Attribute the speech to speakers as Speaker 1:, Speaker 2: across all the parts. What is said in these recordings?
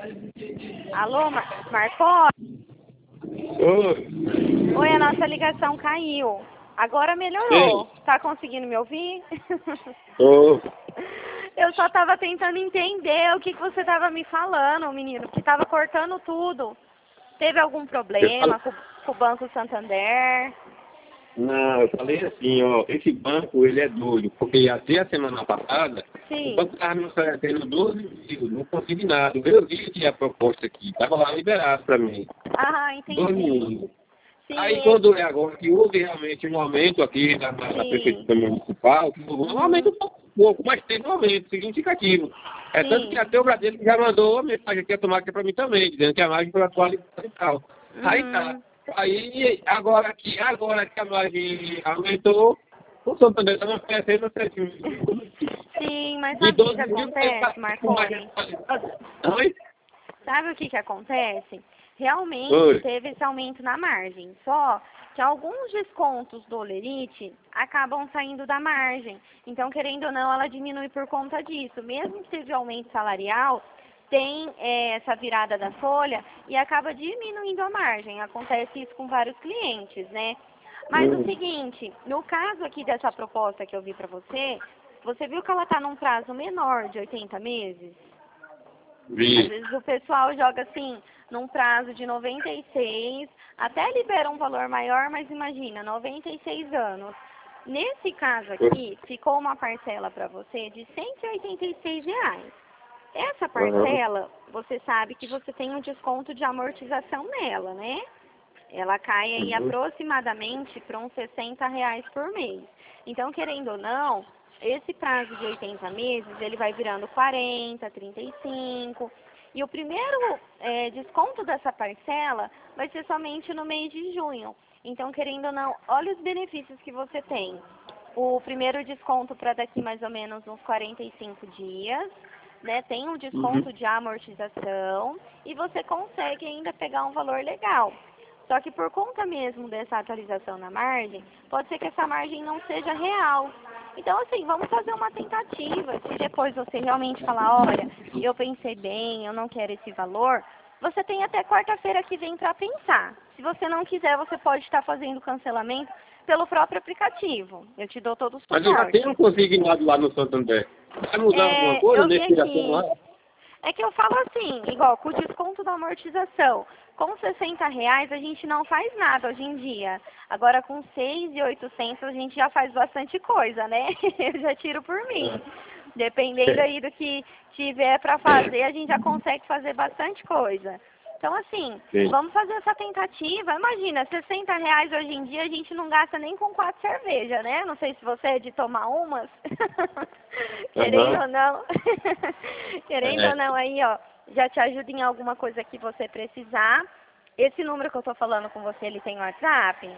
Speaker 1: Alô, Marconi?
Speaker 2: Oi.
Speaker 1: Oi, a nossa ligação caiu. Agora melhorou.
Speaker 2: Sim.
Speaker 1: Tá conseguindo me ouvir?
Speaker 2: Ô.
Speaker 1: Eu só tava tentando entender o que você tava me falando, menino, que tava cortando tudo. Teve algum problema com o Banco Santander?
Speaker 2: Não, eu falei assim, ó, esse banco, ele é doido, porque até a semana passada, o
Speaker 1: Sim.
Speaker 2: banco estava me oferecendo 12 mil, não consignado. Eu vi que a proposta aqui, estava lá liberado para mim.
Speaker 1: Ah,
Speaker 2: 12
Speaker 1: entendi.
Speaker 2: mil.
Speaker 1: Sim,
Speaker 2: Aí quando é agora que houve realmente um aumento aqui na
Speaker 1: sim.
Speaker 2: prefeitura municipal, que houve um aumento pouco, mas teve um aumento significativo. É tanto que
Speaker 1: Sim.
Speaker 2: até o Bradesco já mandou uma mensagem aqui automática para mim também, dizendo que a margem foi atualizada e tal. Aí tá.
Speaker 1: Uhum.
Speaker 2: Aí agora que a margem aumentou, o Santander está me oferecendo 7 mil.
Speaker 1: Sim, mas
Speaker 2: De
Speaker 1: sabe o que
Speaker 2: 12 mil, ele está
Speaker 1: acontece,
Speaker 2: com margem
Speaker 1: Marconi?
Speaker 2: atualizada. Oi?
Speaker 1: Sabe o que acontece? Realmente
Speaker 2: Oi.
Speaker 1: teve esse aumento na margem, só que alguns descontos do Olerite acabam saindo da margem. Então, querendo ou não, ela diminui por conta disso. Mesmo que teve aumento salarial, tem essa virada da folha e acaba diminuindo a margem. Acontece isso com vários clientes, né? Mas o seguinte, no caso aqui dessa proposta que eu vi para você viu que ela está num prazo menor de 80 meses? Às
Speaker 2: Vi.
Speaker 1: vezes o pessoal joga assim, num prazo de 96, até libera um valor maior, mas imagina, 96 anos. Nesse caso aqui, ficou uma parcela para você de R$ 186. Essa
Speaker 2: Aham.
Speaker 1: parcela, você sabe que você tem um desconto de amortização nela, né? Ela cai aí
Speaker 2: Uhum.
Speaker 1: aproximadamente para uns R$ 60 por mês. Então, querendo ou não, esse prazo de 80 meses, ele vai virando 40, 35. E o primeiro desconto dessa parcela vai ser somente no mês de junho. Então, querendo ou não, olha os benefícios que você tem. O primeiro desconto para daqui mais ou menos uns 45 dias, né? Tem um desconto
Speaker 2: Uhum.
Speaker 1: de amortização e você consegue ainda pegar um valor legal. Só que por conta mesmo dessa atualização na margem, pode ser que essa margem não seja real. Então, assim, vamos fazer uma tentativa. Se depois você realmente falar, olha, eu pensei bem, eu não quero esse valor, você tem até quarta-feira que vem para pensar. Se você não quiser, você pode estar fazendo o cancelamento pelo próprio aplicativo. Eu te dou todo o
Speaker 2: Mas eu já tenho
Speaker 1: suporte.
Speaker 2: um consignado lá no Santander. Vai mudar alguma coisa
Speaker 1: Eu vi
Speaker 2: nesse ligação lá?
Speaker 1: aqui. É que eu falo assim, igual, com o desconto da amortização. Com R$ 60 a gente não faz nada hoje em dia. Agora com 6.800 a gente já faz bastante coisa, né? Eu já tiro por mim. Dependendo aí do que tiver para fazer, a gente já consegue fazer bastante coisa. Então, assim,
Speaker 2: Sim.
Speaker 1: vamos fazer essa tentativa. Imagina, R$ 60 hoje em dia a gente não gasta nem com 4 cervejas, né? Não sei se você é de tomar umas. Querendo
Speaker 2: Aham.
Speaker 1: ou não. Querendo ou
Speaker 2: É.
Speaker 1: não, aí, ó, já te ajuda em alguma coisa que você precisar. Esse número que eu tô falando com você, ele tem WhatsApp?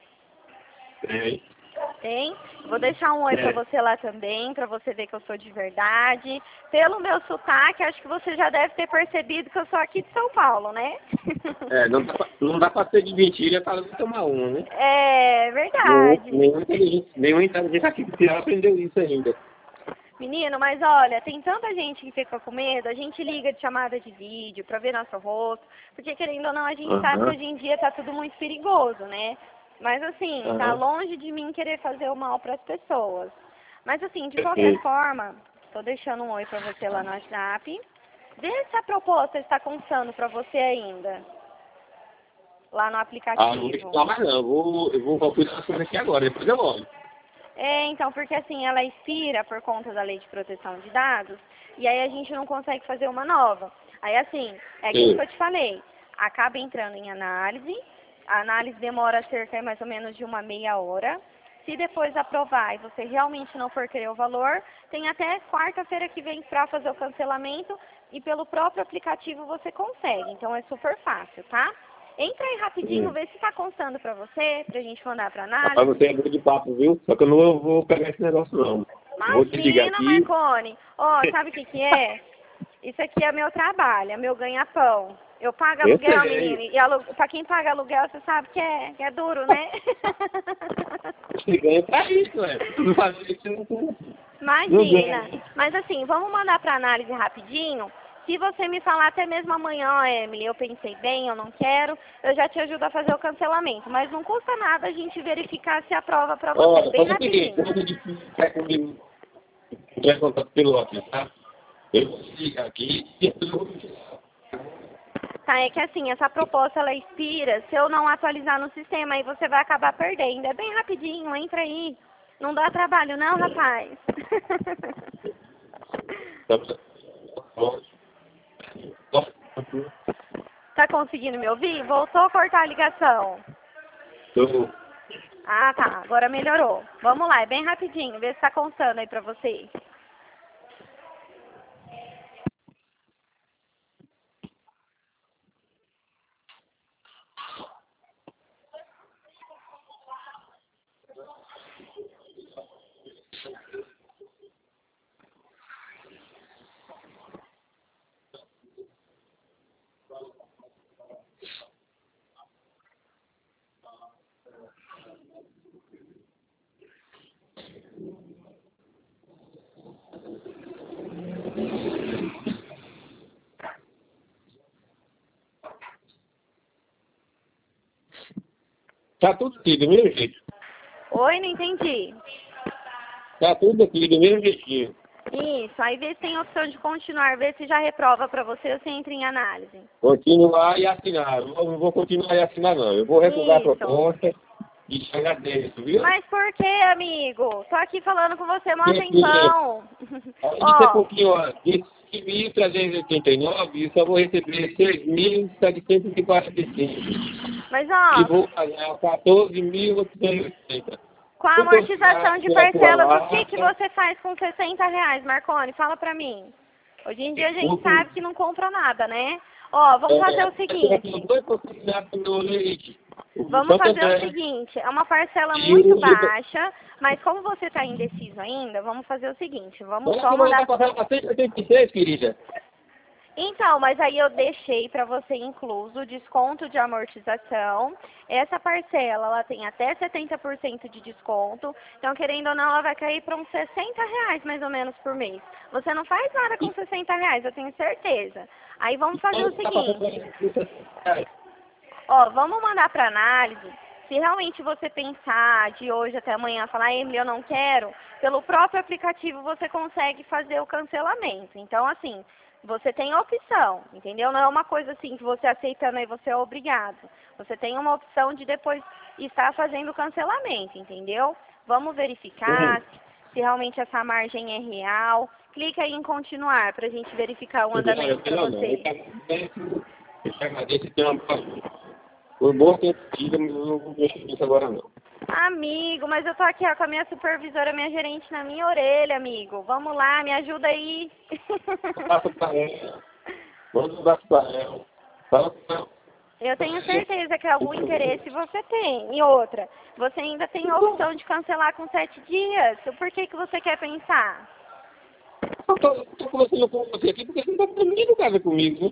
Speaker 2: Tem.
Speaker 1: Tem? Vou deixar um oi pra
Speaker 2: É.
Speaker 1: você lá também, pra você ver que eu sou de verdade. Pelo meu sotaque, acho que você já deve ter percebido que eu sou aqui de São Paulo, né?
Speaker 2: É, não dá pra ser de mentira para não tomar uma, né?
Speaker 1: É verdade.
Speaker 2: Nenhuma inteligência artificial aprendeu isso ainda.
Speaker 1: Menino, mas olha, tem tanta gente que fica com medo, a gente liga de chamada de vídeo pra ver nosso rosto, porque querendo ou não, a gente sabe que
Speaker 2: Aham.
Speaker 1: hoje em dia tá tudo muito perigoso, né? Mas assim, tá
Speaker 2: Aham.
Speaker 1: longe de mim querer fazer o mal pras pessoas. Mas assim, de qualquer
Speaker 2: Perfeito.
Speaker 1: forma, tô deixando um oi pra você lá no WhatsApp. Vê se a proposta está constando pra você ainda, lá no
Speaker 2: Ah, não vou
Speaker 1: aplicativo.
Speaker 2: explicar mais não. Eu vou calcular as coisas aqui agora, depois eu olho.
Speaker 1: Então, porque assim, ela expira por conta da lei de proteção de dados, e aí a gente não consegue fazer uma nova. Aí assim, é aquilo
Speaker 2: Sim.
Speaker 1: que eu te falei, acaba entrando em análise, a análise demora cerca mais ou menos de uma meia hora. Se depois aprovar e você realmente não for querer o valor, tem até quarta-feira que vem para fazer o cancelamento e pelo próprio aplicativo você consegue. Então é super fácil, tá? Entra aí rapidinho,
Speaker 2: Sim.
Speaker 1: vê se está constando para você, pra gente mandar para
Speaker 2: Rapaz,
Speaker 1: análise.
Speaker 2: você é bom de papo, viu? Só que eu não vou pegar esse negócio não. Vou te ligar
Speaker 1: Imagina,
Speaker 2: aqui.
Speaker 1: Marconi. Ó, sabe o que que é? Isso aqui é meu trabalho, é meu ganha-pão. Eu pago
Speaker 2: Eu
Speaker 1: aluguel, menino,
Speaker 2: sei.
Speaker 1: e pra quem paga aluguel, você sabe que é duro, né?
Speaker 2: Você ganha pra isso, né? Não fazer isso, eu não ganha.
Speaker 1: Imagina. Mas assim, vamos mandar pra análise rapidinho. Se você me falar até mesmo amanhã, ó, Emily, eu pensei bem, eu não quero, eu já te ajudo a fazer o cancelamento. Mas não custa nada a gente verificar se aprova para você,
Speaker 2: Olha,
Speaker 1: bem
Speaker 2: faz o seguinte,
Speaker 1: rapidinho.
Speaker 2: quando ficar comigo, entrar em contato pelo WhatsApp, tá? Eu vou ligar aqui e eu vou
Speaker 1: Tá, é que assim, essa proposta ela expira se eu não atualizar no sistema, aí você vai acabar perdendo. É bem rapidinho, entra aí. Não dá trabalho não, rapaz. Tá conseguindo me ouvir? Voltou a cortar a ligação. Ah, tá, agora melhorou. Vamos lá, é bem rapidinho, vê se tá contando aí pra você.
Speaker 2: Tá tudo aqui do mesmo jeito.
Speaker 1: Oi, não entendi.
Speaker 2: Tá tudo aqui do mesmo jeitinho.
Speaker 1: Isso, aí vê se tem a opção de continuar, vê se já reprova pra você ou se entra em análise.
Speaker 2: Continuar e assinar. Eu não vou continuar e assinar, não. Eu vou recuar a
Speaker 1: Isso.
Speaker 2: proposta e te agradeço, viu?
Speaker 1: Mas por que, amigo? Tô aqui falando com você há mó
Speaker 2: Porque,
Speaker 1: tempão.
Speaker 2: isso é
Speaker 1: Ó,
Speaker 2: pouquinho, ó. Desse 1.389, eu só vou receber 6.745.
Speaker 1: mas
Speaker 2: E
Speaker 1: ó,
Speaker 2: vou pagar 14.880.
Speaker 1: com a
Speaker 2: Se eu
Speaker 1: amortização de
Speaker 2: tirar
Speaker 1: parcelas, o
Speaker 2: a
Speaker 1: que você faz com R$ 60, Marconi? Fala pra mim. Hoje em dia a gente sabe que não compra nada, né? Ó, vamos fazer o seguinte. Vamos fazer o seguinte, é uma parcela muito baixa, mas como você está indeciso ainda, vamos fazer o seguinte, vamos só mandar...
Speaker 2: Tá passando para 186, querida.
Speaker 1: Então, mas aí eu deixei para você incluso o desconto de amortização. Essa parcela, ela tem até 70% de desconto. Então, querendo ou não, ela vai cair para uns R$ 60 mais ou menos por mês. Você não faz nada com R$ 60, eu tenho certeza. Aí vamos fazer o seguinte. Ó, vamos mandar para análise. Se realmente você pensar de hoje até amanhã, falar, Emily, eu não quero, pelo próprio aplicativo você consegue fazer o cancelamento. Então, assim, você tem a opção, entendeu? Não é uma coisa assim que você aceitando aí você é obrigado. Você tem uma opção de depois estar fazendo o cancelamento, entendeu? Vamos verificar se realmente essa margem é real. Clica aí em continuar para a gente verificar o andamento para você.
Speaker 2: Eu te agradeço e tenho uma Foi bom ter tido, mas eu não vou mexer nisso agora não.
Speaker 1: Amigo, mas eu tô aqui ó, com a minha supervisora, minha gerente na minha orelha, amigo. Vamos lá, me ajuda aí.
Speaker 2: Passa para ela. Manda um abraço para ela. Fala com ela.
Speaker 1: Eu tenho certeza que algum interesse você tem. E outra, você ainda tem a opção de cancelar com 7 dias. Por que você quer pensar?
Speaker 2: Eu tô conversando com você aqui porque você não está dormindo casa comigo, né?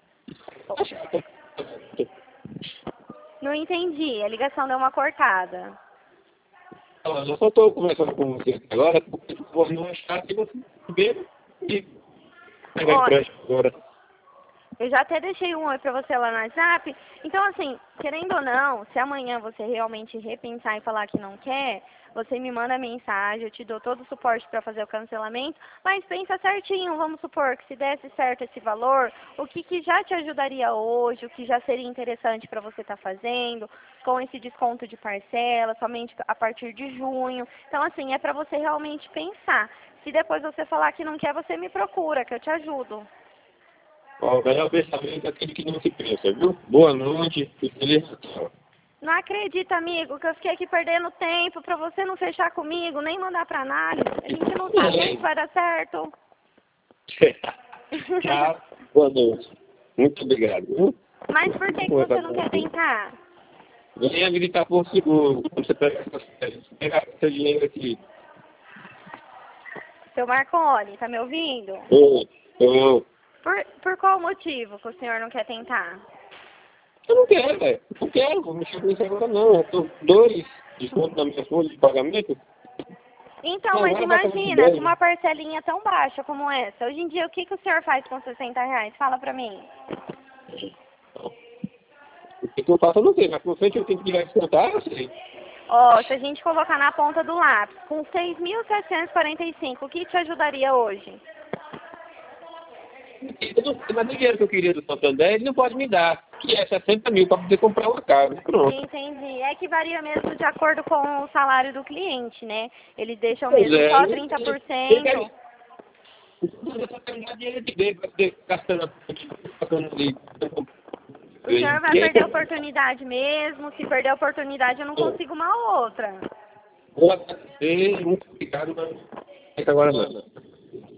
Speaker 1: Não entendi, a ligação deu uma cortada.
Speaker 2: Eu só estou conversando com você aqui agora porque eu vou não achar que você ver e pegar empréstimo agora.
Speaker 1: Eu já até deixei um oi pra você lá no WhatsApp. Então, assim, querendo ou não, se amanhã você realmente repensar e falar que não quer, você me manda mensagem, eu te dou todo o suporte para fazer o cancelamento, mas pensa certinho, vamos supor que se desse certo esse valor, o que já te ajudaria hoje, o que já seria interessante para você estar fazendo, com esse desconto de parcela, somente a partir de junho. Então, assim, é para você realmente pensar. Se depois você falar que não quer, você me procura, que eu te ajudo.
Speaker 2: Ó, o melhor pensamento é aquele que não se pensa, viu? Boa noite e feliz Natal.
Speaker 1: Não acredita, amigo, que eu fiquei aqui perdendo tempo pra você não fechar comigo, nem mandar pra análise. A gente não sabe nem se vai dar certo.
Speaker 2: Tchau. Boa noite. Muito obrigado, viu?
Speaker 1: Mas por que você não quer tentar?
Speaker 2: Venha gritar por seguro. Quando você pegar seu dinheiro aqui.
Speaker 1: Seu Marconi, tá me ouvindo?
Speaker 2: Eu
Speaker 1: Por qual motivo que o senhor não quer tentar?
Speaker 2: não quero, velho. Não quero, vou mexer com isso agora não. Eu tô 2 descontos na minha folha de pagamento.
Speaker 1: Então,
Speaker 2: Não,
Speaker 1: mas
Speaker 2: agora vai pra
Speaker 1: imagina,
Speaker 2: Portugal.
Speaker 1: com uma parcelinha tão baixa como essa. Hoje em dia, o que o senhor faz com R$ 60? Fala pra mim.
Speaker 2: O que eu faço eu não sei, mas por frente eu tenho que ir lá descontar, eu sei.
Speaker 1: Ó, se a gente colocar na ponta do lápis, com 6.745, o que te ajudaria hoje?
Speaker 2: Eu não sei, mas o dinheiro que eu queria do Santander, ele não pode me dar, que é 60 mil para poder comprar uma casa. Pronto.
Speaker 1: Entendi. É que varia mesmo de acordo com o salário do cliente, né? Eles deixam
Speaker 2: Pois
Speaker 1: mesmo
Speaker 2: é,
Speaker 1: só
Speaker 2: ele
Speaker 1: 30%.
Speaker 2: eu só tenho que dar dinheiro de dele para poder gastando ali.
Speaker 1: O senhor vai perder a oportunidade mesmo. Se perder a oportunidade, eu não consigo uma outra.
Speaker 2: Vou agradecer, muito obrigado, mas agora não.